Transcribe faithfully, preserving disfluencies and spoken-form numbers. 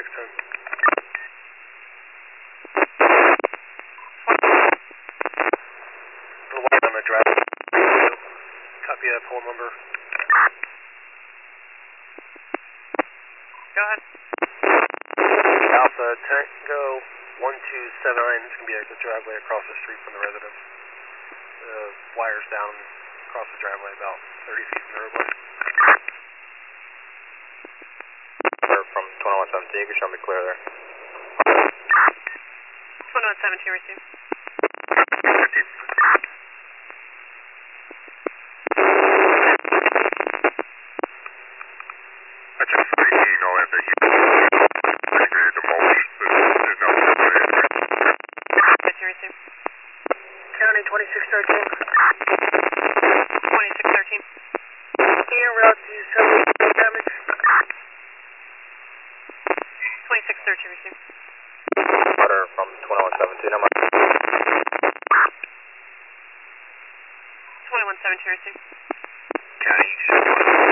twenty-six ten. The light on the drive. Copy that pole number. Go ahead. Alpha Tango one two seven nine. It's going to be the driveway across the street from the residence. The wires down across the driveway about thirty feet from the roadway. From twenty-one seventeen, you can show me clear there. twenty-one seventeen, receive. I just so you know that they basically demolished. There's nothing to put in. twenty-two, receive. County twenty-six thirteen. twenty-six thirteen. En route to seventy damage. twenty-six thirteen, receive. Order from twenty-one seventeen, I'm twenty-one seventeen, receive. County,